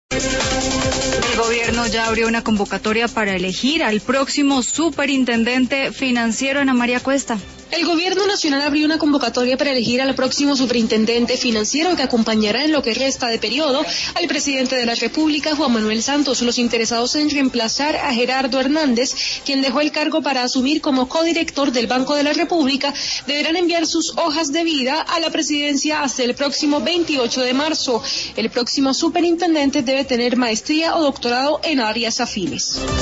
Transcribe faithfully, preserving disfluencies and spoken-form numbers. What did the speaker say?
El gobierno ya abrió una convocatoria para elegir al próximo superintendente financiero. Ana María Cuesta. El Gobierno Nacional abrió una convocatoria para elegir al próximo superintendente financiero que acompañará en lo que resta de periodo al presidente de la República, Juan Manuel Santos. Los interesados en reemplazar a Gerardo Hernández, quien dejó el cargo para asumir como codirector del Banco de la República, deberán enviar sus hojas de vida a la presidencia hasta el próximo veintiocho de marzo. El próximo superintendente debe tener maestría o doctorado en áreas afines.